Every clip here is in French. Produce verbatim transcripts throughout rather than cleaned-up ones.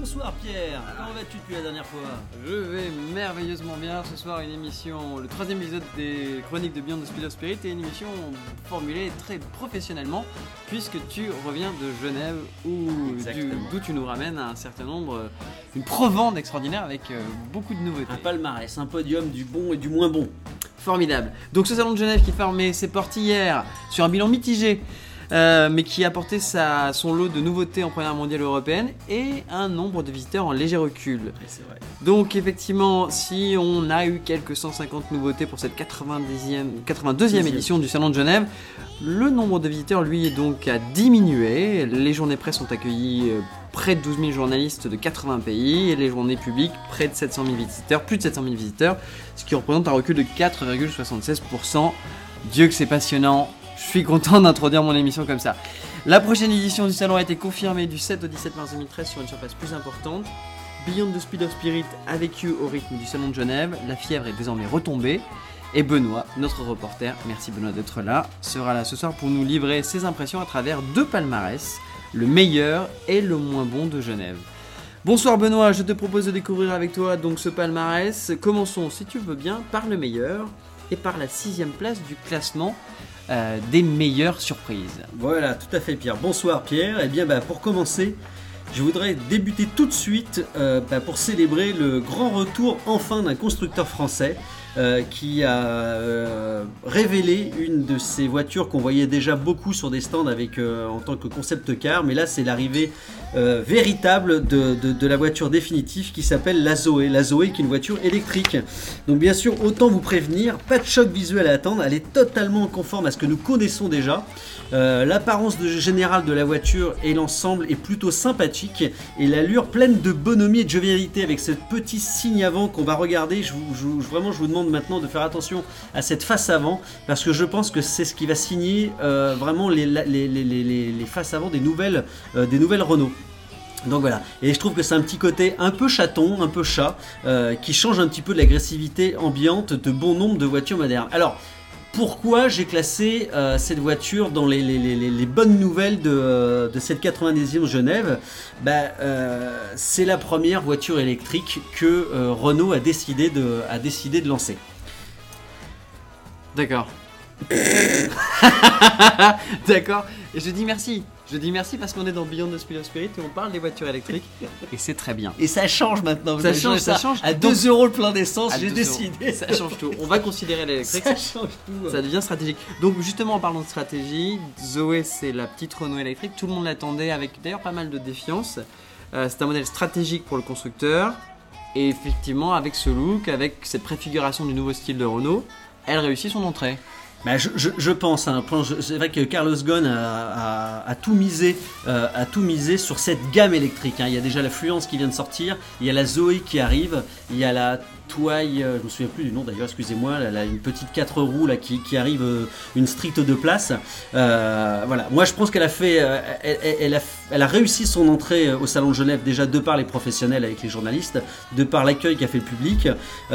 Bonsoir Pierre, comment vas-tu depuis la dernière fois? Je vais merveilleusement bien. Ce soir, une émission, le troisième épisode des Chroniques de Beyond the Speed of Spirit, et une émission formulée très professionnellement, puisque tu reviens de Genève, où d'où tu nous ramènes un certain nombre, une provende extraordinaire avec euh, beaucoup de nouveautés. Un palmarès, un podium du bon et du moins bon. Formidable. Donc ce salon de Genève qui fermait ses portes hier sur un bilan mitigé. Euh, mais qui a apporté sa, son lot de nouveautés en première mondiale européenne et un nombre de visiteurs en léger recul. Ouais, c'est vrai. Donc effectivement, si on a eu quelques cent cinquante nouveautés pour cette quatre-vingt-deuxième édition du Salon de Genève, le nombre de visiteurs lui est donc à diminuer. Les journées presse ont accueilli près de douze mille journalistes de quatre-vingts pays et les journées publiques près de sept cent mille visiteurs, plus de sept cent mille visiteurs, ce qui représente un recul de quatre virgule soixante-seize pour cent. Dieu que c'est passionnant. Je suis content d'introduire mon émission comme ça. La prochaine édition du salon a été confirmée du sept au dix-sept mars deux mille treize sur une surface plus importante. Beyond the Speed of Spirit a vécu au rythme du salon de Genève. La fièvre est désormais retombée. Et Benoît, notre reporter, merci Benoît d'être là, sera là ce soir pour nous livrer ses impressions à travers deux palmarès, le meilleur et le moins bon de Genève. Bonsoir Benoît, je te propose de découvrir avec toi donc ce palmarès. Commençons, si tu veux bien, par le meilleur et par la sixième place du classement Euh, des meilleures surprises. Voilà, tout à fait Pierre. Bonsoir Pierre. Et eh bien bah, pour commencer, je voudrais débuter tout de suite euh, bah, pour célébrer le grand retour enfin d'un constructeur français euh, qui a euh, révélé une de ces voitures qu'on voyait déjà beaucoup sur des stands avec, euh, en tant que concept car, mais là c'est l'arrivée euh, véritable de, de, de la voiture définitive qui s'appelle la Zoé. La Zoé qui est une voiture électrique. Donc bien sûr, autant vous prévenir, pas de choc visuel à attendre, elle est totalement conforme à ce que nous connaissons déjà. Euh, l'apparence de, générale de la voiture et l'ensemble est plutôt sympathique et l'allure pleine de bonhomie et de jovialité avec ce petit signe avant qu'on va regarder. Je vous, je, vraiment je vous demande maintenant de faire attention à cette face avant parce que je pense que c'est ce qui va signer euh, vraiment les, les, les, les, les faces avant des nouvelles, euh, des nouvelles Renault. Donc voilà, et je trouve que c'est un petit côté un peu chaton, un peu chat, euh, qui change un petit peu de l'agressivité ambiante de bon nombre de voitures modernes. Alors, pourquoi j'ai classé euh, cette voiture dans les, les, les, les bonnes nouvelles de, euh, de cette quatre-vingt-dixième Genève? Bah, euh, c'est la première voiture électrique que euh, Renault a décidé de, a décidé de lancer. D'accord. D'accord, et je dis merci. Je dis merci parce qu'on est dans Beyond the Speed of Spirit et on parle des voitures électriques et c'est très bien. Et ça change maintenant. Ça change, ça, ça change. À deux euros le plein d'essence, j'ai décidé. Ça change tout. On va considérer l'électrique. Ça change tout. Ça devient stratégique. Donc justement en parlant de stratégie, Zoé c'est la petite Renault électrique. Tout le monde l'attendait avec d'ailleurs pas mal de défiance. Euh, c'est un modèle stratégique pour le constructeur. Et effectivement avec ce look, avec cette préfiguration du nouveau style de Renault, elle réussit son entrée. Bah, je, je, je pense, hein, c'est vrai que Carlos Ghosn a, a, a, tout misé, euh, a tout misé sur cette gamme électrique. Hein. Il y a déjà la Fluence qui vient de sortir, il y a la Zoé qui arrive, il y a la Touaille, euh, je me souviens plus du nom d'ailleurs, excusez-moi, elle a une petite quatre roues là, qui, qui arrive, euh, une stricte de place. Euh, voilà, moi je pense qu'elle a fait, euh, elle, elle, a, elle a réussi son entrée au Salon de Genève déjà de par les professionnels avec les journalistes, de par l'accueil qu'a fait le public,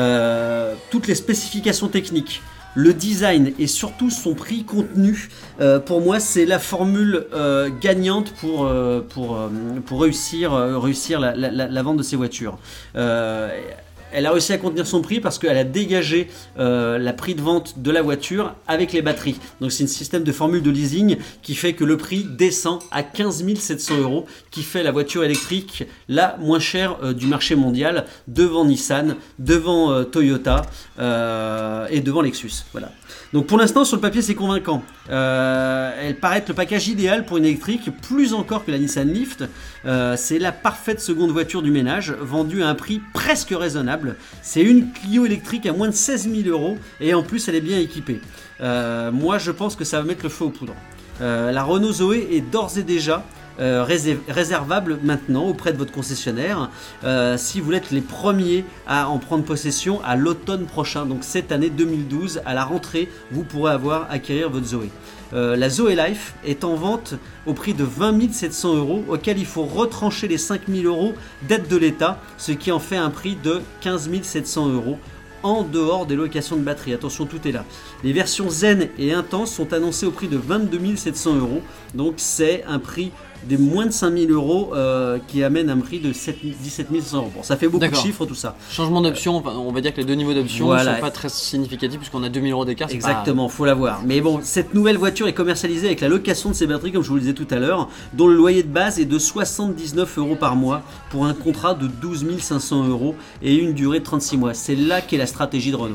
euh, toutes les spécifications techniques. Le design et surtout son prix contenu, euh, pour moi c'est la formule euh, gagnante pour, euh, pour, euh, pour réussir, euh, réussir la, la, la vente de ces voitures. Euh, Elle a réussi à contenir son prix parce qu'elle a dégagé euh, la prix de vente de la voiture avec les batteries. Donc c'est un système de formule de leasing qui fait que le prix descend à quinze mille sept cents euros, qui fait la voiture électrique la moins chère euh, du marché mondial, devant Nissan, devant euh, Toyota euh, et devant Lexus. Voilà. Donc pour l'instant sur le papier c'est convaincant. Euh, elle paraît être le package idéal pour une électrique, plus encore que la Nissan Leaf. Euh, c'est la parfaite seconde voiture du ménage, vendue à un prix presque raisonnable. C'est une Clio électrique à moins de seize mille euros et en plus elle est bien équipée. Euh, moi je pense que ça va mettre le feu aux poudres. Euh, la Renault Zoé est d'ores et déjà Euh, réservable maintenant auprès de votre concessionnaire euh, si vous voulez être les premiers à en prendre possession à l'automne prochain, donc cette année deux mille douze, à la rentrée vous pourrez avoir acquérir votre Zoé. Euh, la Zoé Life est en vente au prix de vingt mille sept cents euros, auquel il faut retrancher les cinq mille euros d'aide de l'État, ce qui en fait un prix de quinze mille sept cents euros en dehors des locations de batterie. Attention, tout est là. Les versions Zen et Intense sont annoncées au prix de vingt-deux mille sept cents euros, donc c'est un prix des moins de cinq mille euros euh, qui amènent un prix de dix-sept mille cinq cents euros. Bon, ça fait beaucoup de chiffres tout ça. Changement d'option, enfin, on va dire que les deux niveaux d'options ne voilà. sont pas très significatifs puisqu'on a deux mille euros d'écart. Exactement, pas... faut l'avoir. Mais bon, cette nouvelle voiture est commercialisée avec la location de ces batteries, comme je vous le disais tout à l'heure, dont le loyer de base est de soixante-dix-neuf euros par mois pour un contrat de douze mille cinq cents euros et une durée de trente-six mois. C'est là qu'est la stratégie de Renault.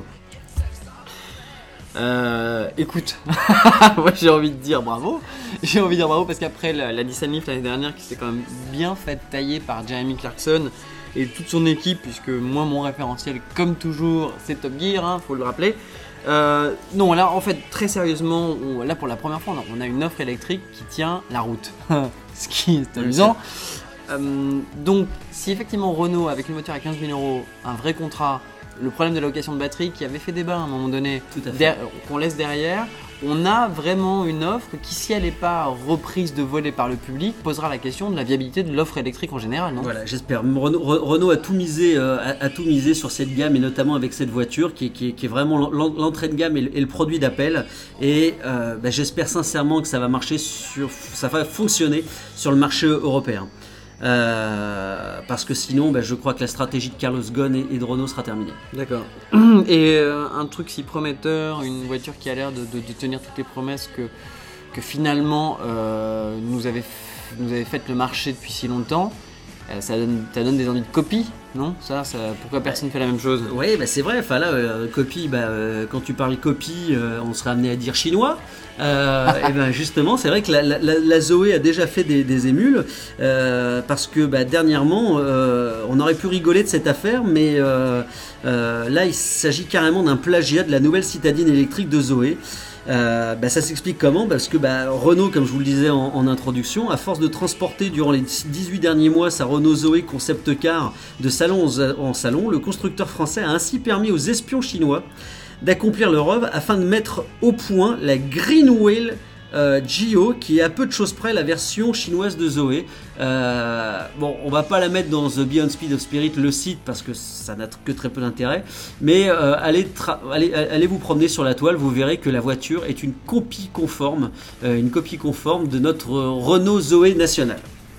Euh, écoute, moi j'ai envie de dire bravo. J'ai envie de dire bravo parce qu'après la, la Nissan Leaf l'année dernière qui s'était quand même bien fait tailler par Jeremy Clarkson et toute son équipe, puisque moi mon référentiel comme toujours c'est Top Gear, hein, faut le rappeler. Euh, non, là en fait très sérieusement, on, là pour la première fois on a une offre électrique qui tient la route, ce qui est amusant. Euh, donc si effectivement Renault avec une voiture à quinze mille euros, un vrai contrat, le problème de la location de batterie qui avait fait débat à un moment donné, qu'on laisse derrière, on a vraiment une offre qui, si elle n'est pas reprise de volet par le public, posera la question de la viabilité de l'offre électrique en général, non ? Voilà, j'espère. Renault, Renault a tout misé, euh, a, a tout misé sur cette gamme et notamment avec cette voiture qui est, qui est, qui est vraiment l'entrée de gamme et le, et le produit d'appel. Et euh, bah, j'espère sincèrement que ça va marcher sur, ça va fonctionner sur le marché européen. Euh, parce que sinon bah, je crois que la stratégie de Carlos Ghosn et, et de Renault sera terminée. D'accord. Et euh, un truc si prometteur, une voiture qui a l'air de, de, de tenir toutes les promesses que, que finalement euh, nous, avait, nous avait fait le marché depuis si longtemps, euh, ça, donne, ça donne des envies de copie, non ça, ça, pourquoi personne ne fait la même chose ? Oui, bah, c'est vrai, enfin là, euh, copie, bah, euh, quand tu parles copie, euh, on serait amené à dire chinois. Euh, et ben justement, c'est vrai que la, la, la Zoé a déjà fait des, des émules euh, parce que bah, dernièrement, euh, on aurait pu rigoler de cette affaire, mais euh, euh, là, il s'agit carrément d'un plagiat de la nouvelle citadine électrique de Zoé. Euh, bah, ça s'explique comment ? Parce que bah, Renault, comme je vous le disais en, en introduction, à force de transporter durant les dix-huit derniers mois sa Renault Zoé concept car de salon en salon, le constructeur français a ainsi permis aux espions chinois d'accomplir leur œuvre afin de mettre au point la Greenwheel euh, Geo, qui est à peu de choses près la version chinoise de Zoé. Euh, bon, on va pas la mettre dans The Beyond Speed of Spirit, le site, parce que ça n'a que très peu d'intérêt, mais euh, allez, allez, allez vous promener sur la toile, vous verrez que la voiture est une copie conforme, euh, une copie conforme de notre Renault Zoé nationale.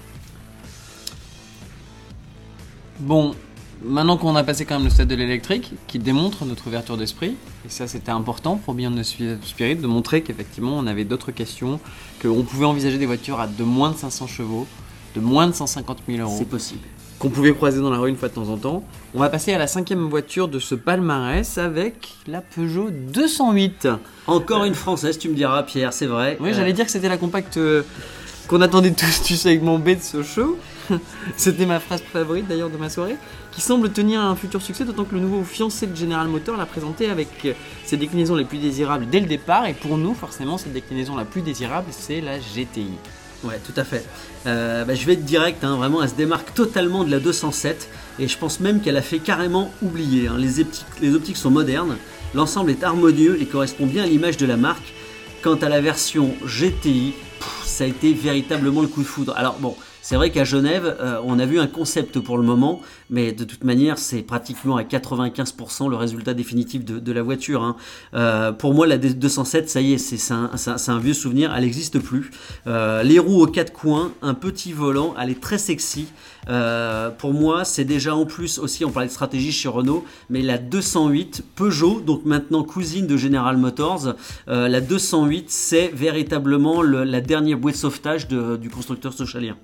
Bon, maintenant qu'on a passé quand même le stade de l'électrique, qui démontre notre ouverture d'esprit, et ça c'était important pour Beyond Spirit, de montrer qu'effectivement on avait d'autres questions, qu'on pouvait envisager des voitures à de moins de cinq cents chevaux, de moins de cent cinquante mille euros. C'est possible. Qu'on pouvait croiser dans la rue une fois de temps en temps. On va passer à la cinquième voiture de ce palmarès avec la Peugeot deux cent huit. Encore une française, tu me diras, Pierre, c'est vrai. Oui, euh... j'allais dire que c'était la compacte euh, qu'on attendait tous du segment B de ce show. C'était ma phrase favorite d'ailleurs de ma soirée, qui semble tenir un futur succès, d'autant que le nouveau fiancé de General Motors l'a présenté avec ses déclinaisons les plus désirables dès le départ, et pour nous forcément cette déclinaison la plus désirable c'est la G T I. Ouais, tout à fait. Euh, bah, je vais être direct, hein, vraiment, elle se démarque totalement de la deux cent sept, et je pense même qu'elle a fait carrément oublier. Hein. Les, optiques, les optiques sont modernes, l'ensemble est harmonieux et correspond bien à l'image de la marque. Quant à la version G T I, pff, ça a été véritablement le coup de foudre. Alors bon, c'est vrai qu'à Genève, euh, on a vu un concept pour le moment, mais de toute manière, c'est pratiquement à quatre-vingt-quinze pour cent le résultat définitif de, de la voiture. Hein. Euh, pour moi, la deux cent sept, ça y est, c'est, c'est, un, c'est, un, c'est un vieux souvenir, elle n'existe plus. Euh, les roues aux quatre coins, un petit volant, elle est très sexy. Euh, pour moi, c'est déjà en plus aussi, on parlait de stratégie chez Renault, mais la deux cent huit Peugeot, donc maintenant cousine de General Motors, euh, la deux cent huit, c'est véritablement le, la dernière bouée de sauvetage de, du constructeur socialien.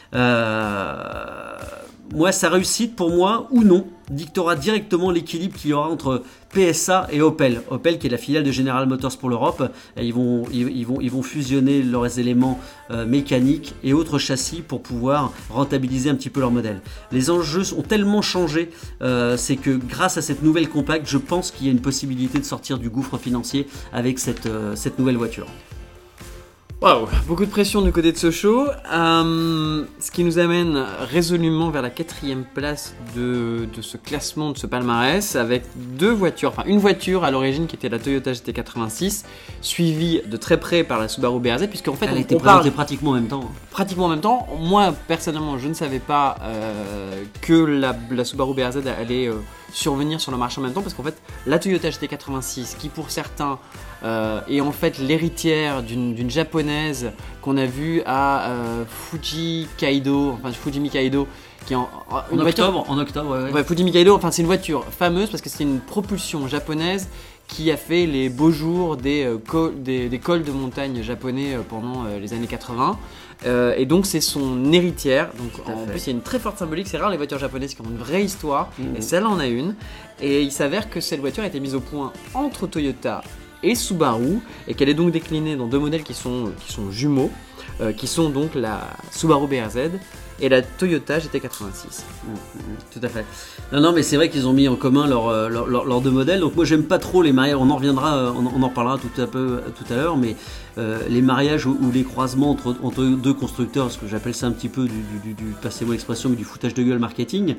Euh, moi, sa réussite, pour moi, ou non, dictera directement l'équilibre qu'il y aura entre P S A et Opel. Opel, qui est la filiale de General Motors pour l'Europe, ils vont, ils, ils vont, ils vont fusionner leurs éléments euh, mécaniques et autres châssis pour pouvoir rentabiliser un petit peu leur modèle. Les enjeux ont tellement changé, euh, c'est que grâce à cette nouvelle compacte, je pense qu'il y a une possibilité de sortir du gouffre financier avec cette, euh, cette nouvelle voiture. Waouh, beaucoup de pression du côté de ce show, euh, ce qui nous amène résolument vers la quatrième place de, de ce classement, de ce palmarès, avec deux voitures, enfin une voiture à l'origine qui était la Toyota G T quatre-vingt-six, suivie de très près par la Subaru B R Z, puisqu'en fait elle on, était on parle pratiquement en même temps. Pratiquement en même temps. Moi personnellement, je ne savais pas euh, que la, la Subaru B R Z allait euh, survenir sur le marché en même temps parce qu'en fait la Toyota G T quatre-vingt-six qui pour certains euh, est en fait l'héritière d'une, d'une japonaise qu'on a vue à euh, Fuji Kaido, enfin Fujimi Kaido qui est en, une en voiture, octobre, en octobre ouais, ouais. ouais, Fujimi Kaido, enfin c'est une voiture fameuse parce que c'est une propulsion japonaise qui a fait les beaux jours des, euh, col, des, des cols de montagne japonais euh, pendant euh, les années quatre-vingts. Euh, et donc c'est son héritière. Donc en fait. plus il y a une très forte symbolique. C'est rare les voitures japonaises qui ont une vraie histoire. Mmh. Et celle-là en a une. Et il s'avère que cette voiture a été mise au point entre Toyota et Subaru et qu'elle est donc déclinée dans deux modèles qui sont, qui sont jumeaux, euh, qui sont donc la Subaru B R Z et la Toyota G T quatre-vingt-six. Mmh, mmh, tout à fait. Non, non, mais c'est vrai qu'ils ont mis en commun leurs leur, leur, leur deux modèles. Donc moi, j'aime pas trop les mariages. On en reviendra, on, on en reparlera tout, un peu, tout à l'heure, mais euh, les mariages ou, ou les croisements entre, entre deux constructeurs, ce que j'appelle ça un petit peu du, du, du, du passez-moi l'expression, mais du foutage de gueule marketing.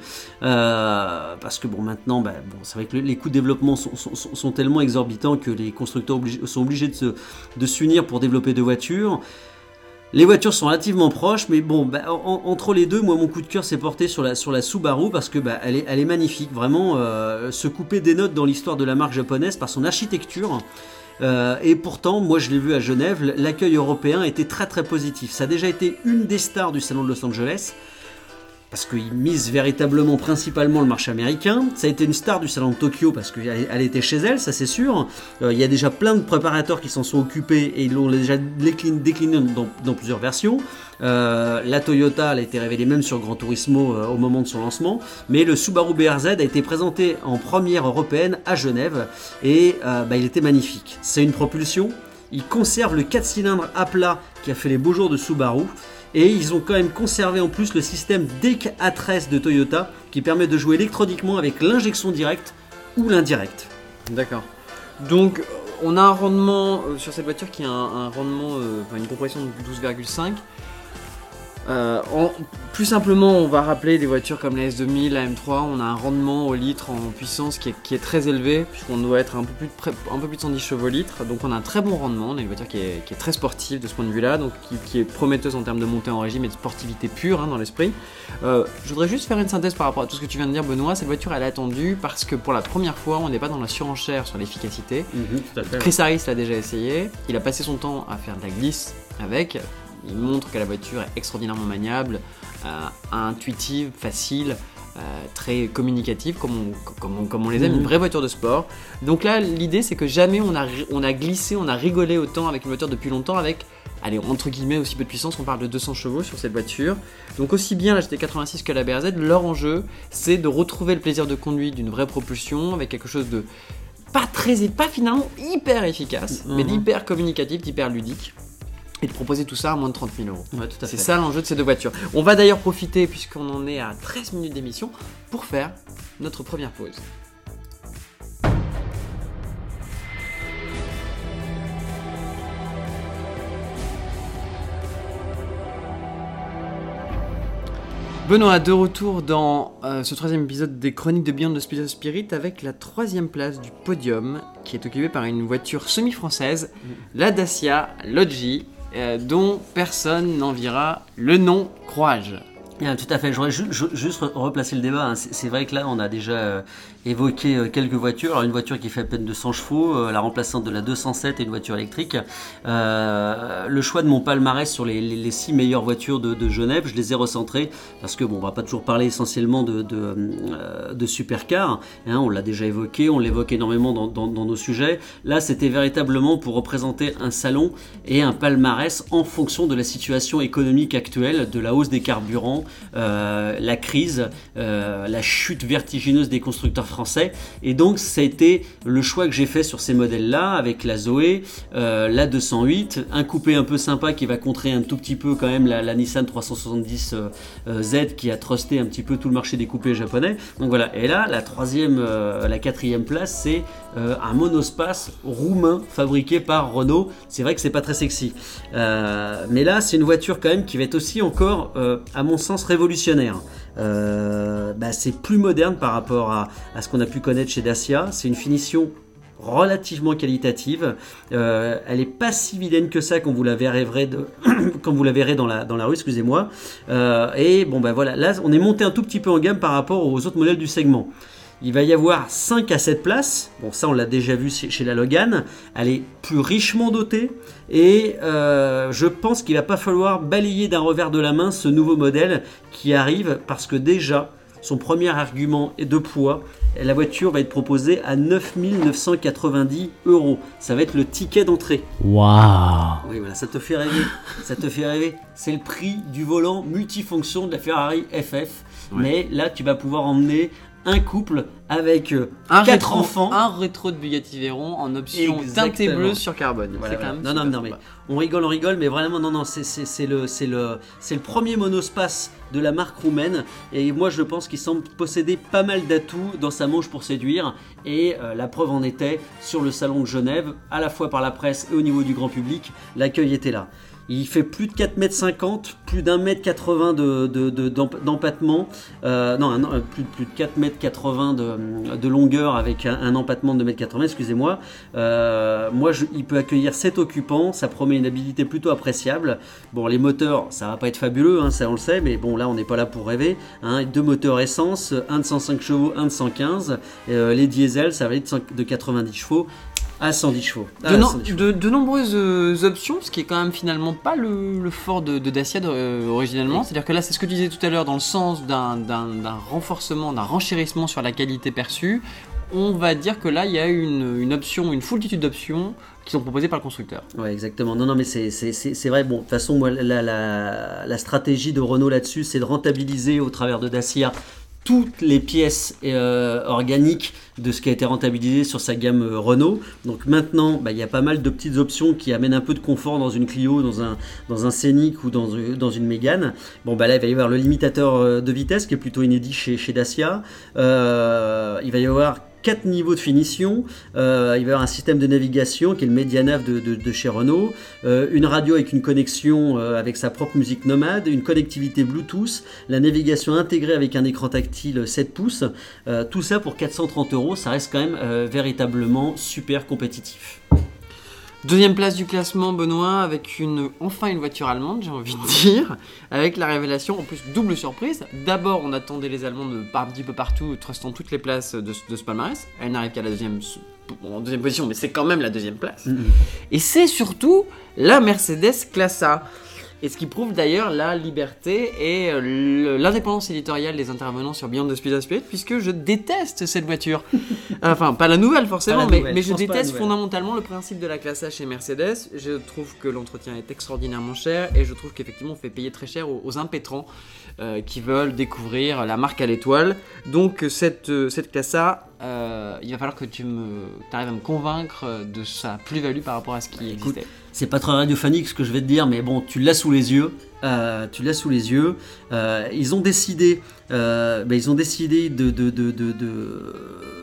Euh, parce que bon, maintenant, bah, bon, c'est vrai que les coûts de développement sont, sont, sont, sont tellement exorbitants que les constructeurs obligés, sont obligés de, se, de s'unir pour développer deux voitures. Les voitures sont relativement proches, mais bon, bah, en, entre les deux, moi mon coup de cœur s'est porté sur la, sur la Subaru parce que bah, elle, est, elle est magnifique, vraiment euh, se couper des notes dans l'histoire de la marque japonaise par son architecture. Euh, et pourtant, moi je l'ai vu à Genève, l'accueil européen était très très positif. Ça a déjà été une des stars du salon de Los Angeles. Parce qu'ils misent véritablement principalement le marché américain. Ça a été une star du salon de Tokyo parce qu'elle elle était chez elle, ça c'est sûr. Il euh, y a déjà plein de préparateurs qui s'en sont occupés et ils l'ont déjà décliné, décliné dans, dans plusieurs versions. Euh, la Toyota elle a été révélée même sur Gran Turismo euh, au moment de son lancement. Mais le Subaru B R Z a été présenté en première européenne à Genève et euh, bah, il était magnifique. C'est une propulsion. Il conserve le quatre cylindres à plat qui a fait les beaux jours de Subaru. Et ils ont quand même conservé en plus le système D E C A treize de Toyota qui permet de jouer électroniquement avec l'injection directe ou l'indirecte. D'accord. Donc on a un rendement euh, sur cette voiture qui a un, un rendement, euh, enfin une compression de douze virgule cinq. Euh, en, plus simplement, on va rappeler des voitures comme la S deux mille, la M trois, on a un rendement au litre en puissance qui est, qui est très élevé, puisqu'on doit être un peu, plus de, un peu plus de cent dix chevaux litre, donc on a un très bon rendement, on a une voiture qui est, qui est très sportive de ce point de vue-là, donc qui, qui est prometteuse en termes de montée en régime et de sportivité pure hein, dans l'esprit. Euh, je voudrais juste faire une synthèse par rapport à tout ce que tu viens de dire, Benoît. Cette voiture, elle est attendue parce que pour la première fois, on n'est pas dans la surenchère sur l'efficacité. Mmh, Chris Harris l'a déjà essayé, il a passé son temps à faire de la glisse avec. Il montre que la voiture est extraordinairement maniable, euh, intuitive, facile, euh, très communicative, comme on, comme, on, comme on les aime, mmh. Une vraie voiture de sport. Donc là, l'idée, c'est que jamais on a, on a glissé, on a rigolé autant avec une voiture depuis longtemps, avec, allez, entre guillemets, aussi peu de puissance. On parle de deux cents chevaux sur cette voiture. Donc aussi bien la G T quatre-vingt-six que la B R Z, leur enjeu, c'est de retrouver le plaisir de conduite d'une vraie propulsion, avec quelque chose de pas très, pas finalement hyper efficace, mmh. mais d'hyper communicatif, d'hyper ludique. Et de proposer tout ça à moins de trente mille euros. Ouais, tout à c'est fait. ça l'enjeu de ces deux voitures. On va d'ailleurs profiter, puisqu'on en est à treize minutes d'émission, pour faire notre première pause. Benoît, de retour dans euh, ce troisième épisode des Chroniques de Beyond the Speed of Spirit avec la troisième place du podium qui est occupée par une voiture semi-française, mmh. la Dacia Logi, euh, dont personne n'enviera le nom crois-je. Yeah, tout à fait, j'aurais ju- ju- juste replacé le débat. Hein. C'est, c'est vrai que là, on a déjà euh, évoqué euh, quelques voitures. Alors, une voiture qui fait à peine deux cents chevaux, euh, la remplaçante de la deux cent sept et une voiture électrique. Euh, le choix de mon palmarès sur les, les, les six meilleures voitures de, de Genève, je les ai recentrées parce que bon, on va pas toujours parler essentiellement de, de, euh, de supercars. Hein, on l'a déjà évoqué, on l'évoque énormément dans, dans, dans nos sujets. Là, c'était véritablement pour représenter un salon et un palmarès en fonction de la situation économique actuelle, de la hausse des carburants. Euh, la crise, euh, la chute vertigineuse des constructeurs français, et donc ça a été le choix que j'ai fait sur ces modèles-là avec la Zoé, euh, la deux cent huit, un coupé un peu sympa qui va contrer un tout petit peu quand même la, la Nissan trois cent soixante-dix euh, Z qui a trusté un petit peu tout le marché des coupés japonais. Donc voilà, et là la troisième, euh, la quatrième place, c'est euh, un monospace roumain fabriqué par Renault. C'est vrai que c'est pas très sexy, euh, mais là c'est une voiture quand même qui va être aussi encore, euh, à mon sens, révolutionnaire. Euh, bah, c'est plus moderne par rapport à, à ce qu'on a pu connaître chez Dacia. C'est une finition relativement qualitative. Euh, elle est pas si vilaine que ça quand vous la verrez, de... quand vous la verrez dans, la, dans la rue, excusez-moi. Euh, et bon, bah voilà, là on est monté un tout petit peu en gamme par rapport aux autres modèles du segment. Il va y avoir cinq à sept places. Bon, ça, on l'a déjà vu chez la Logan. Elle est plus richement dotée. Et euh, je pense qu'il va pas falloir balayer d'un revers de la main ce nouveau modèle qui arrive. Parce que déjà, son premier argument est de poids. La voiture va être proposée à neuf mille neuf cent quatre-vingt-dix euros. Ça va être le ticket d'entrée. Waouh! Oui, voilà, ça te fait rêver. Ça te fait rêver. C'est le prix du volant multifonction de la Ferrari F F. Ouais. Mais là, tu vas pouvoir emmener un couple avec euh, un quatre rétro, enfants. Un rétro de Bugatti Veyron en option teintée bleue sur carbone. Voilà, c'est voilà. quand même non, non, non, mais on rigole, on rigole, mais vraiment, non, non, c'est, c'est, c'est, le, c'est, le, c'est le premier monospace de la marque roumaine. Et moi, je pense qu'il semble posséder pas mal d'atouts dans sa manche pour séduire. Et euh, la preuve en était sur le salon de Genève, à la fois par la presse et au niveau du grand public, l'accueil était là. Il fait plus de quatre mètres cinquante, plus d'un mètre quatre-vingts de, de, de, d'empattement, euh, non, un, plus, plus de quatre mètres quatre-vingts de, de longueur avec un, un empattement de deux mètres quatre-vingts, excusez-moi. Euh, moi, je, il peut accueillir sept occupants, ça promet une habilité plutôt appréciable. Bon, les moteurs, ça va pas être fabuleux, hein, ça on le sait, mais bon, là, on n'est pas là pour rêver. Hein, deux moteurs essence, un de cent cinq chevaux, un de cent quinze. Euh, les diesels, ça va être de quatre-vingt-dix chevaux. À cent dix chevaux. Ah, de, no- cent dix chevaux. De, de nombreuses euh, options, ce qui est quand même finalement pas le, le fort de, de Dacia euh, originellement. Oui. C'est-à-dire que là, c'est ce que tu disais tout à l'heure, dans le sens d'un, d'un, d'un renforcement, d'un renchérissement sur la qualité perçue. On va dire que là, il y a une, une option, une foultitude d'options qui sont proposées par le constructeur. Oui, exactement. Non, non, mais c'est, c'est, c'est, c'est vrai. Bon, de toute façon, moi, la, la, la stratégie de Renault là-dessus, c'est de rentabiliser au travers de Dacia toutes les pièces euh, organiques de ce qui a été rentabilisé sur sa gamme euh, Renault. Donc maintenant, bah, il y a pas mal de petites options qui amènent un peu de confort dans une Clio, dans un, dans un Scénic ou dans, dans une Mégane. Bon, bah là, il va y avoir le limitateur de vitesse qui est plutôt inédit chez, chez Dacia. Euh, il va y avoir quatre niveaux de finition, euh, il va y avoir un système de navigation qui est le Medianav de, de, de chez Renault, euh, une radio avec une connexion euh, avec sa propre musique nomade, une connectivité Bluetooth, la navigation intégrée avec un écran tactile sept pouces, euh, tout ça pour quatre cent trente euros, ça reste quand même euh, véritablement super compétitif. Deuxième place du classement, Benoît, avec une, enfin une voiture allemande, j'ai envie de dire, avec la révélation, en plus double surprise. D'abord, on attendait les Allemands de, un petit peu partout, trustant toutes les places de, de ce palmarès. Elle n'arrive qu'à la deuxième, en deuxième position, mais c'est quand même la deuxième place. Mm-hmm. Et c'est surtout la Mercedes Classe A. Et ce qui prouve d'ailleurs la liberté et l'indépendance éditoriale des intervenants sur Beyond the Speed of Spirit, puisque je déteste cette voiture. Enfin, pas la nouvelle forcément, la nouvelle, mais, mais je, je déteste fondamentalement le principe de la classe A chez Mercedes. Je trouve que l'entretien est extraordinairement cher et je trouve qu'effectivement on fait payer très cher aux, aux impétrants euh, qui veulent découvrir la marque à l'étoile. Donc cette, cette classe A, euh, il va falloir que tu me, arrives à me convaincre de sa plus-value par rapport à ce qui bah, existait. Écoute, c'est pas très radiophonique ce que je vais te dire, mais bon, tu l'as sous les yeux. Euh, tu l'as sous les yeux. Euh, ils ont décidé, euh, bah, ils ont décidé de, de, de, de, de,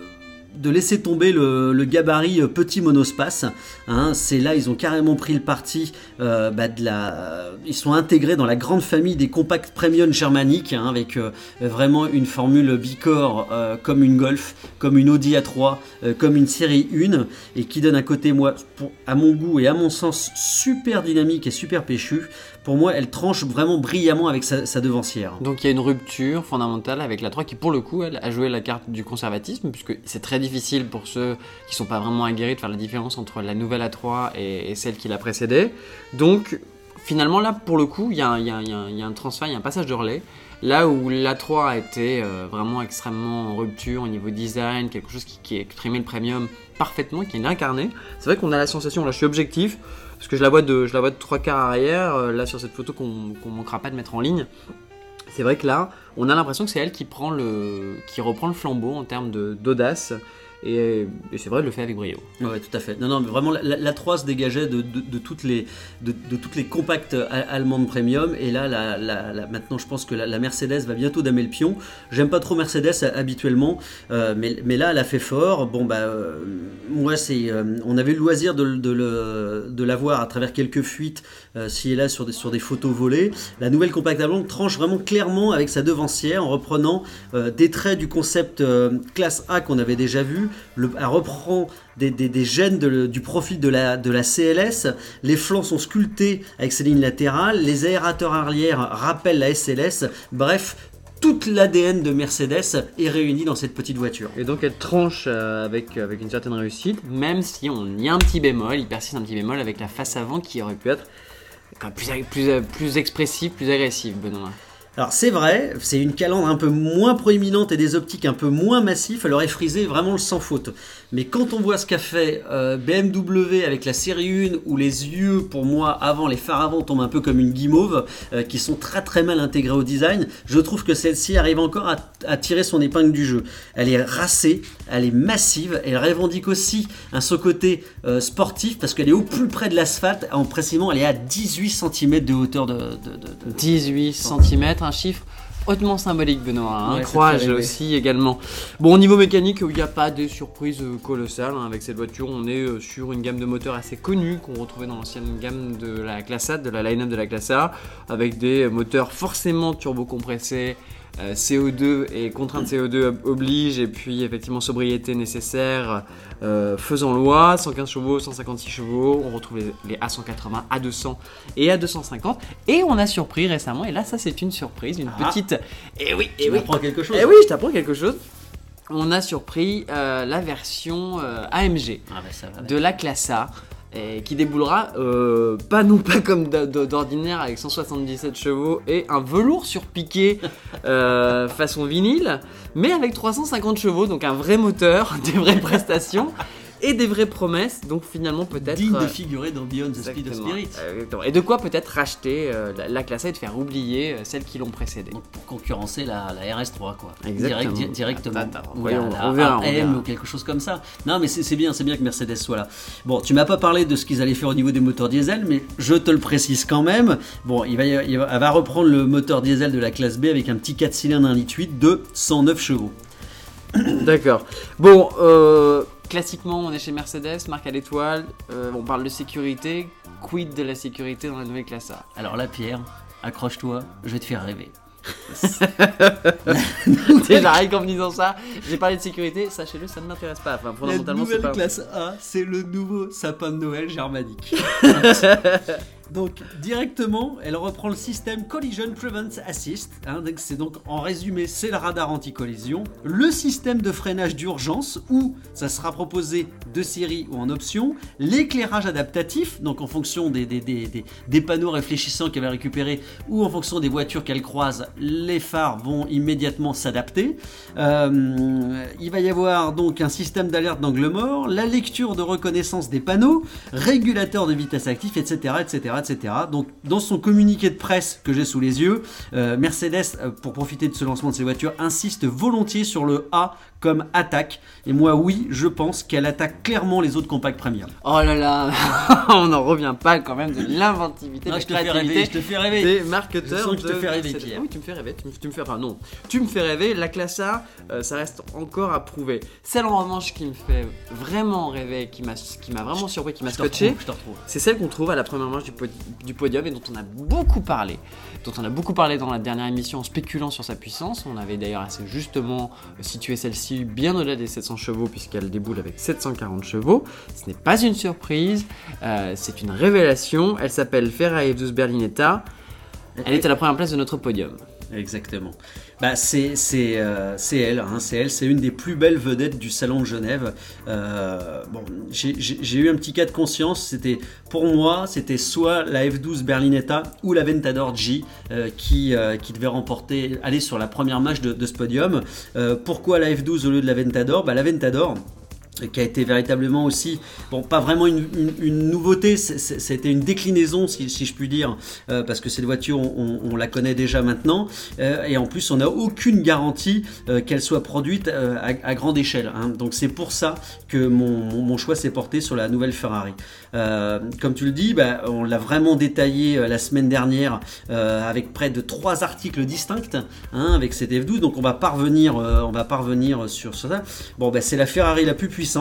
de laisser tomber le, le gabarit petit monospace. Hein, c'est là, ils ont carrément pris le parti. Euh, bah, de la, ils sont intégrés dans la grande famille des compacts premium germaniques, hein, avec euh, vraiment une formule bicorps euh, comme une Golf, comme une Audi A trois, euh, comme une série un, et qui donne un côté, moi, pour, à mon goût et à mon sens, super dynamique et super péchu. Pour moi, elle tranche vraiment brillamment avec sa, sa devancière. Donc il y a une rupture fondamentale avec la trois qui, pour le coup, elle a joué la carte du conservatisme, puisque c'est très difficile pour ceux qui ne sont pas vraiment aguerris de faire la différence entre la nouvelle A trois et, et celle qui la précédait. Donc finalement, là, pour le coup, il y, y, y, y a un transfert, il y a un passage de relais. Là où l'A trois a été euh, vraiment extrêmement en rupture au niveau design, quelque chose qui, qui exprimait le premium parfaitement, qui est incarné. C'est vrai qu'on a la sensation, là je suis objectif, parce que je la vois de, je la vois de trois quarts arrière, euh, là sur cette photo qu'on qu'on manquera pas de mettre en ligne. C'est vrai que là, on a l'impression que c'est elle qui, prend le, qui reprend le flambeau en termes de, d'audace. Et, et c'est vrai, elle le fait avec brio. Oui, tout à fait. Non, non, mais vraiment, la, l'A trois se dégageait de, de, de, toutes les, de, de toutes les compacts allemandes premium. Et là, la, la, la, maintenant, je pense que la, la Mercedes va bientôt damer le pion. J'aime pas trop Mercedes habituellement, euh, mais, mais là, elle a fait fort. Bon, bah, euh, moi, c'est, euh, on avait eu le loisir de, de, de, de la voir à travers quelques fuites, euh, ci et là, sur des, sur des photos volées. La nouvelle compacte allemande tranche vraiment clairement avec sa devancière en reprenant euh, des traits du concept euh, classe A qu'on avait déjà vu. Le, elle reprend des, des, des gènes de, du profil de la, de la C L S. Les flancs sont sculptés avec ses lignes latérales. Les aérateurs arrière rappellent la S L S. Bref, toute l'A D N de Mercedes est réunie dans cette petite voiture. Et donc elle tranche euh, avec, avec une certaine réussite, même si on y a un petit bémol, il persiste un petit bémol avec la face avant qui aurait pu être quand même plus, plus, plus expressive, plus agressive, Benoît. Alors c'est vrai, c'est une calandre un peu moins proéminente et des optiques un peu moins massifs, elle aurait frisé vraiment le sans faute. Mais quand on voit ce qu'a fait euh, B M W avec la série un, où les yeux, pour moi, avant, les phares avant tombent un peu comme une guimauve, euh, qui sont très très mal intégrés au design, je trouve que celle-ci arrive encore à, à tirer son épingle du jeu. Elle est racée, elle est massive, elle revendique aussi un ce côté euh, sportif, parce qu'elle est au plus près de l'asphalte, en précisément elle est à dix-huit centimètres de hauteur de... de, de, de... dix-huit centimètres, un chiffre hautement symbolique, Benoît, hein, Ouais, crois-je ça fait rêver. aussi également. Bon, au niveau mécanique, il n'y a pas de surprise euh, colossale hein, avec cette voiture. On est euh, sur une gamme de moteurs assez connue qu'on retrouvait dans l'ancienne gamme de la classe A, de la line-up de la classe A, avec des moteurs forcément turbocompressés. Euh, C O deux et contrainte C O deux oblige, et puis effectivement sobriété nécessaire euh, faisant loi, cent quinze chevaux, cent cinquante-six chevaux, on retrouve les, les A cent quatre-vingts, A deux cents et A deux cent cinquante, et on a surpris récemment, et là ça c'est une surprise, une Ah. petite... Et oui, Tu et oui, m'apprends quelque chose. et oui, je t'apprends quelque chose. On a surpris euh, la version euh, A M G Ah bah ça va. de la classe A, et qui déboulera euh, pas non pas comme d'ordinaire avec cent soixante-dix-sept chevaux et un velours surpiqué euh, façon vinyle, mais avec trois cent cinquante chevaux, donc un vrai moteur, des vraies prestations et des vraies promesses, donc finalement peut-être... Digne de euh, figurer dans Beyond the Speed of exactement, Spirit. euh, exactement. Et de quoi peut-être racheter euh, la, la classe A et de faire oublier euh, celles qui l'ont précédée. Donc pour concurrencer la, la R S trois quoi. Exactement. Direct- di- directement. Attends, attends, Ou voyons, la, on verra, on A M verra. ou quelque chose comme ça. Non mais c'est c'est bien, c'est bien que Mercedes soit là. Bon, tu m'as pas parlé de ce qu'ils allaient faire au niveau des moteurs diesel, mais je te le précise quand même. Bon, il va, y- il va, elle va reprendre le moteur diesel de la classe B avec un petit quatre cylindres un litre huit de cent neuf chevaux. D'accord. Bon, euh, classiquement, on est chez Mercedes, marque à l'étoile. Euh, on parle de sécurité. Quid de la sécurité dans la nouvelle classe A? Alors là, Pierre, accroche-toi, je vais te faire rêver. Déjà, rien qu'en me disant ça, j'ai parlé de sécurité, sachez-le, ça ne m'intéresse pas. Enfin, La fondamentalement, c'est nouvelle pas. classe A, c'est le nouveau sapin de Noël germanique. Donc directement, elle reprend le système Collision Prevent Assist. Hein, donc c'est donc en résumé, c'est le radar anti-collision, le système de freinage d'urgence où ça sera proposé de série ou en option, l'éclairage adaptatif, donc en fonction des, des, des, des, des panneaux réfléchissants qu'elle va récupérer ou en fonction des voitures qu'elle croise, les phares vont immédiatement s'adapter. Euh, il va y avoir donc un système d'alerte d'angle mort, la lecture de reconnaissance des panneaux, régulateur de vitesse actif, et cetera, et cetera, et cetera. Donc, dans son communiqué de presse que j'ai sous les yeux, euh, Mercedes, euh, pour profiter de ce lancement de ses voitures, insiste volontiers sur le A comme attaque. Et moi, oui, je pense qu'elle attaque clairement les autres compacts premium. Oh là là, on n'en revient pas quand même de l'inventivité, de Non, la je te fais créativité rêver, je te fais rêver. des marketeurs. Je sens que je te de fais rêver, Mercedes. Pierre. Ah oui, tu me fais rêver, tu me, tu me fais enfin, non, tu me fais rêver. La classe A, euh, ça reste encore à prouver. Celle en revanche qui me fait vraiment rêver, qui m'a qui m'a vraiment surpris, qui m'a Je te scotché, retrouve, je te retrouve. c'est celle qu'on trouve à la première marche du, pod- du podium et dont on a beaucoup parlé. Dont on a beaucoup parlé dans la dernière émission en spéculant sur sa puissance. On avait d'ailleurs assez justement situé celle-ci bien au-delà des sept cents chevaux puisqu'elle déboule avec sept cent quarante chevaux. Ce n'est pas une surprise, euh, c'est une révélation. Elle s'appelle Ferrari F douze Berlinetta. Elle est à la première place de notre podium. Exactement. Bah, c'est c'est euh, c'est elle, hein, c'est elle, c'est une des plus belles vedettes du salon de Genève. Euh, bon, j'ai j'ai- j'ai eu un petit cas de conscience. C'était pour moi, c'était soit la F douze Berlinetta ou la Ventador G euh, qui euh, qui devait remporter, aller sur la première marche de, de ce podium. Euh, pourquoi la F douze au lieu de la Ventador? Bah, la Ventador, qui a été véritablement aussi, bon, pas vraiment une, une, une nouveauté, c'était une déclinaison, si, si je puis dire, euh, parce que cette voiture, on, on, on la connaît déjà maintenant, euh, et en plus, on n'a aucune garantie euh, qu'elle soit produite euh, à, à grande échelle. Hein. Donc, c'est pour ça que mon, mon, mon choix s'est porté sur la nouvelle Ferrari. Euh, comme tu le dis, bah, on l'a vraiment détaillé euh, la semaine dernière euh, avec près de trois articles distincts, hein, avec cette F douze. Donc, on va parvenir, euh, on va parvenir sur, sur ça. Bon, bah, c'est la Ferrari la plus puissante.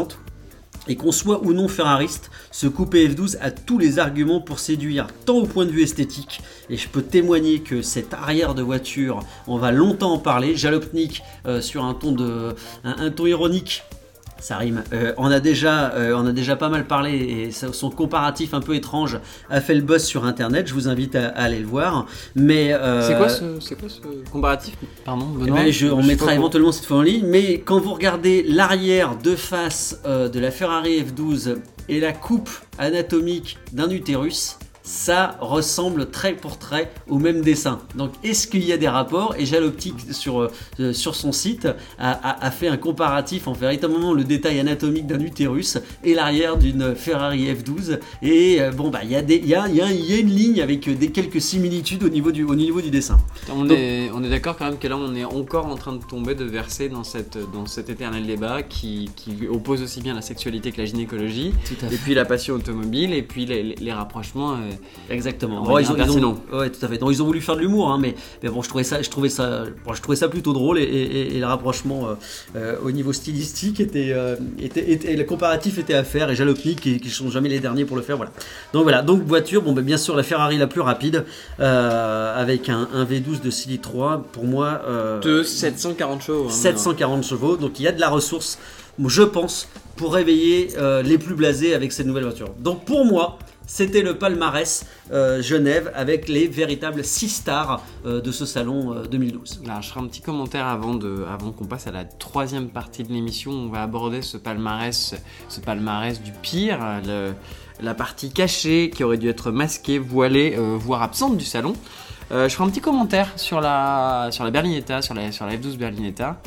Et qu'on soit ou non ferrariste, ce coupé F douze a tous les arguments pour séduire, tant au point de vue esthétique, et je peux témoigner que cet arrière de voiture, on va longtemps en parler. Jalopnik, euh, sur un ton, de, un, un ton ironique, Ça rime. Euh, on, a déjà, euh, on a déjà pas mal parlé et son comparatif un peu étrange a fait le buzz sur internet. Je vous invite à, à aller le voir. Mais euh, c'est quoi ce, c'est quoi ce comparatif? Pardon, Benoît. Eh ben, je, on je mettra éventuellement cette fois en ligne. Mais quand vous regardez l'arrière de face euh, de la Ferrari F douze et la coupe anatomique d'un utérus, ça ressemble trait pour trait au même dessin. Donc est-ce qu'il y a des rapports? Et Jaloptique sur, euh, sur son site a, a, a fait un comparatif en véritablement le détail anatomique d'un utérus et l'arrière d'une Ferrari F douze. Et euh, bon bah il y, y, y, y a une ligne avec des quelques similitudes au niveau du, au niveau du dessin. On Donc, est, on est d'accord quand même que là on est encore en train de tomber, de verser dans, cette, dans cet éternel débat qui, qui oppose aussi bien la sexualité que la gynécologie, et puis la passion automobile, et puis les, les, les rapprochements. Euh, Exactement. Bon, ils ont, ils ont, ouais, tout à fait. Donc, ils ont voulu faire de l'humour, hein, mais, mais bon, je trouvais ça, je trouvais ça, bon, je trouvais ça plutôt drôle et, et, et le rapprochement euh, euh, au niveau stylistique était, euh, était, était, le comparatif était à faire et Jalopnik qui, qui sont jamais les derniers pour le faire, voilà. Donc voilà. Donc voiture, bon, ben, bien sûr la Ferrari la plus rapide euh, avec un, un V douze de six litres trois pour moi. Euh, de sept cent quarante chevaux. Hein, sept cent quarante chevaux. Donc il y a de la ressource, je pense, pour réveiller euh, les plus blasés avec cette nouvelle voiture. Donc pour moi. C'était le palmarès euh, Genève avec les véritables six stars euh, de ce salon euh, deux mille douze. Alors, je ferai un petit commentaire avant, de, avant qu'on passe à la troisième partie de l'émission. On va aborder ce palmarès, ce palmarès du pire, le, la partie cachée qui aurait dû être masquée, voilée, euh, voire absente du salon. Euh, je ferai un petit commentaire sur la, sur la Berlinetta, sur la, sur la F douze Berlinetta.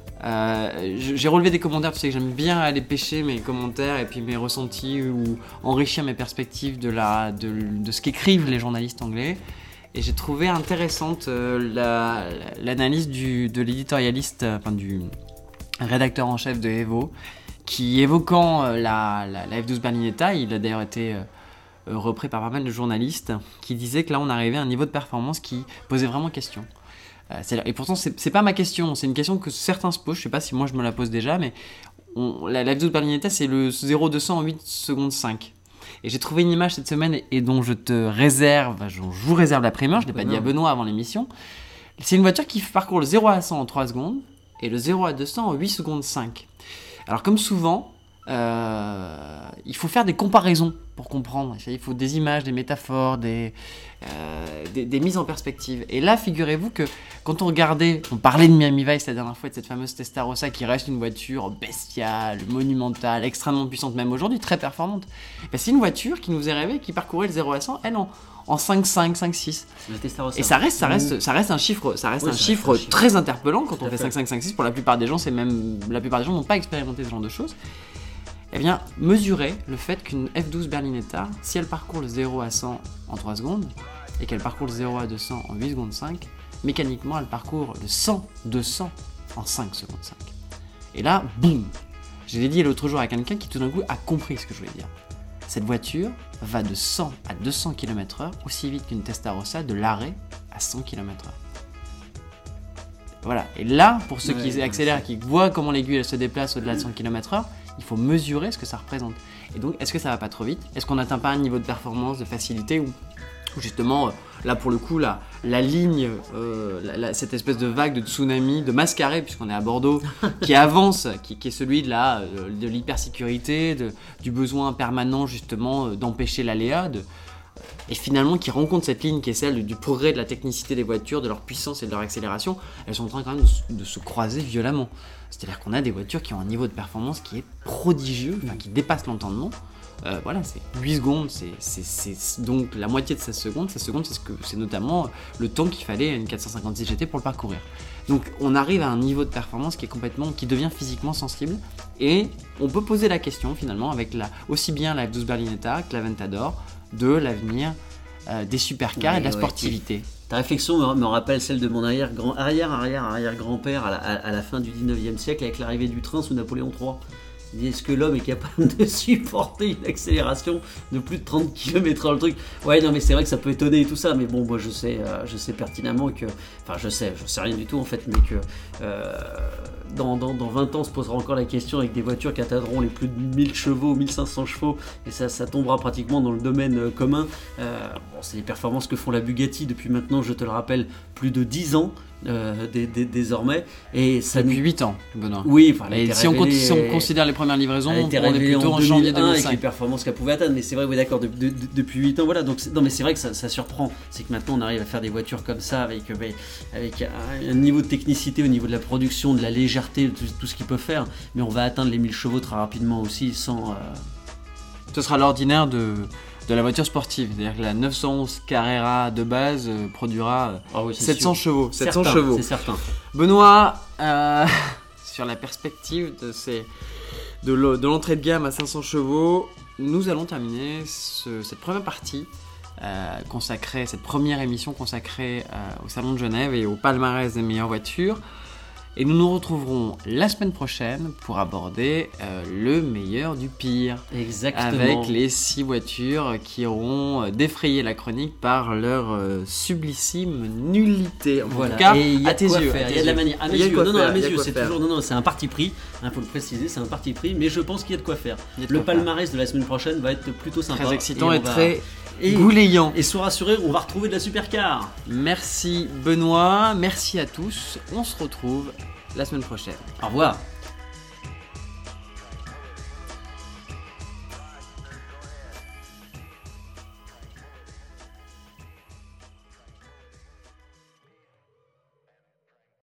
Euh, j'ai relevé des commentaires, tu sais que j'aime bien aller pêcher mes commentaires et puis mes ressentis ou enrichir mes perspectives de, la, de, de ce qu'écrivent les journalistes anglais. Et j'ai trouvé intéressante euh, la, l'analyse du, de l'éditorialiste, euh, enfin du rédacteur en chef de Evo, qui évoquant euh, la, la, la F douze Berlinetta, il a d'ailleurs été euh, repris par pas mal de journalistes, qui disaient que là on arrivait à un niveau de performance qui posait vraiment question. Et pourtant, c'est, c'est pas ma question, c'est une question que certains se posent. Je sais pas si moi je me la pose déjà, mais on, la, la F douze Berlinetta, c'est le zéro à deux cents en huit secondes cinq. Et j'ai trouvé une image cette semaine et, et dont je te réserve, je vous réserve la primeur, je l'ai pas dit à Benoît avant l'émission. C'est une voiture qui parcourt le zéro à cent en trois secondes et le zéro à deux cents en huit secondes cinq. Alors, comme souvent, euh, il faut faire des comparaisons pour comprendre. Il faut des images, des métaphores, des, euh, des, des mises en perspective. Et là, figurez-vous que quand on regardait, on parlait de Miami Vice la dernière fois, de cette fameuse Testarossa qui reste une voiture bestiale, monumentale, extrêmement puissante, même aujourd'hui, très performante. Ben, c'est une voiture qui nous est rêvée, qui parcourait le zéro à cent, elle en, en cinq cinq, cinq six. Et ça reste, ça reste, ça reste un chiffre, ça reste oui, un, ça chiffre reste un chiffre très interpellant quand on fait cinq cinq, cinq six. Pour la plupart des gens, c'est même, la plupart des gens n'ont pas expérimenté ce genre de choses. Eh bien, mesurer le fait qu'une F douze Berlinetta, si elle parcourt le zéro à cent en trois secondes, et qu'elle parcourt le zéro à deux cents en huit secondes cinq, mécaniquement, elle parcourt le cent à deux cents en cinq secondes cinq. Et là, boum! Je l'ai dit l'autre jour à quelqu'un qui tout d'un coup a compris ce que je voulais dire. Cette voiture va de cent à deux cents kilomètres heure aussi vite qu'une Testarossa de l'arrêt à cent kilomètres heure. Voilà. Et là, pour ceux ouais, qui accélèrent, ouais, qui voient comment l'aiguille elle se déplace au-delà de cent kilomètres heure, il faut mesurer ce que ça représente. Et donc, est-ce que ça va pas trop vite? Est-ce qu'on n'atteint pas un niveau de performance, de facilité où, où justement, là pour le coup, la, la ligne, euh, la, la, cette espèce de vague de tsunami, de mascaré, puisqu'on est à Bordeaux, qui avance, qui, qui est celui de, la, de l'hypersécurité, de, du besoin permanent justement d'empêcher l'aléa, de, et finalement qui rencontre cette ligne qui est celle du progrès de la technicité des voitures, de leur puissance et de leur accélération, elles sont en train quand même de, de se croiser violemment. C'est-à-dire qu'on a des voitures qui ont un niveau de performance qui est prodigieux, enfin qui dépasse l'entendement. Euh, voilà, c'est huit secondes, c'est, c'est, c'est donc la moitié de seize secondes. seize secondes, c'est, ce que, c'est notamment le temps qu'il fallait à une quatre cent cinquante-six G T pour le parcourir. Donc on arrive à un niveau de performance qui est complètement, qui devient physiquement sensible. Et on peut poser la question finalement avec la, aussi bien la F douze Berlinetta que l'Aventador de l'avenir euh, des supercars ouais, et de la sportivité. Ouais, ta réflexion me rappelle celle de mon arrière grand arrière arrière arrière grand-père à la, à, à la fin du dix-neuvième siècle avec l'arrivée du train sous Napoléon trois. Il dit, est-ce que l'homme est capable de supporter une accélération de plus de trente kilomètres heure le truc? Ouais, non, mais c'est vrai que ça peut étonner et tout ça, mais bon, moi je sais, euh, je sais pertinemment que, enfin, je sais, je sais rien du tout en fait, mais que euh, dans, dans, dans vingt ans, on se posera encore la question avec des voitures qui atteindront les plus de mille chevaux, mille cinq cents chevaux, et ça, ça tombera pratiquement dans le domaine euh, commun. Euh, bon, c'est les performances que font la Bugatti depuis maintenant, je te le rappelle, plus de dix ans. euh, dé, dé, désormais. Et ça Depuis nous... huit ans, Benoît. Oui, enfin, et si, révélée, on, si on considère les premières livraisons, on est plutôt en, en janvier deux mille cinq. Avec les performances qu'elle pouvait atteindre. Mais c'est vrai, oui, d'accord, de, de, de, depuis huit ans, voilà. Donc, non, mais c'est vrai que ça, ça surprend. C'est que maintenant, on arrive à faire des voitures comme ça, avec, avec un, un niveau de technicité au niveau de la production, de la légèreté, de tout, tout ce qu'il peut faire. Mais on va atteindre les mille chevaux très rapidement aussi, sans... Euh... Ce sera l'ordinaire de... de la voiture sportive, c'est-à-dire que la neuf cent onze Carrera de base euh, produira euh, oh oui, sept cents chevaux. sept cents certain, chevaux. C'est certain. Benoît, euh, sur la perspective de, ces, de, le, de l'entrée de gamme à cinq cents chevaux, nous allons terminer ce, cette première partie euh, consacrée, cette première émission consacrée euh, au Salon de Genève et au palmarès des meilleures voitures. Et nous nous retrouverons la semaine prochaine pour aborder euh, le meilleur du pire. Exactement. Avec les six voitures qui auront défrayé la chronique par leur euh, sublissime nullité. En voilà. tout cas, et à tes yeux. Il y a de la manière. À mes yeux. Non, non, à mes yeux, c'est faire. toujours. Non, non, c'est un parti pris. Il faut le préciser, c'est un parti pris. Mais je pense qu'il y a de quoi faire. De le quoi palmarès faire. de la semaine prochaine va être plutôt sympa. Très excitant et, et va... très. Et, goulayant. Et sois rassuré, on va retrouver de la supercar. Merci Benoît, merci à tous. On se retrouve la semaine prochaine. Au revoir.